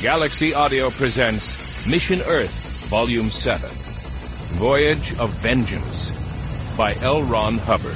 Galaxy Audio presents Mission Earth, Volume 7, Voyage of Vengeance, by L. Ron Hubbard.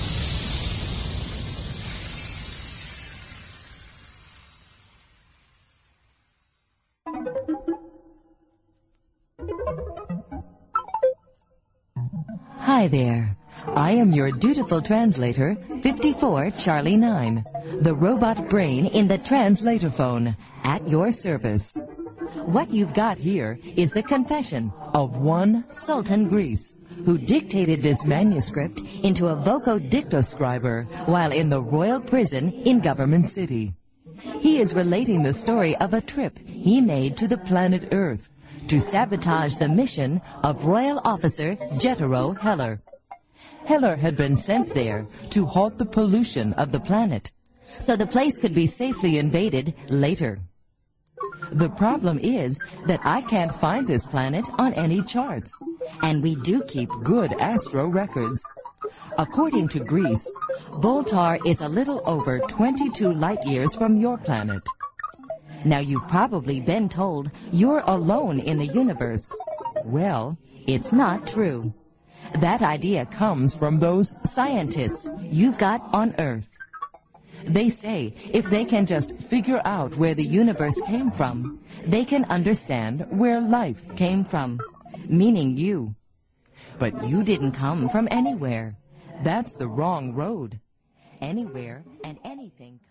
Hi there. I am your dutiful translator, 54 Charlie 9, the robot brain in the translator phone, at your service. What you've got here is the confession of one Sultan Grease, who dictated this manuscript into a vocodictoscriber while in the royal prison in Government City. He is relating the story of a trip he made to the planet Earth to sabotage the mission of Royal Officer Jethro Heller. Heller had been sent there to halt the pollution of the planet, so the place could be safely invaded later. The problem is that I can't find this planet on any charts, and we do keep good astro records. According to Greece, Voltar is a little over 22 light years from your planet. Now, you've probably been told you're alone in the universe. Well, it's not true. That idea comes from those scientists you've got on Earth. They say if they can just figure out where the universe came from, they can understand where life came from, meaning you. But you didn't come from anywhere. That's the wrong road. Anywhere and anything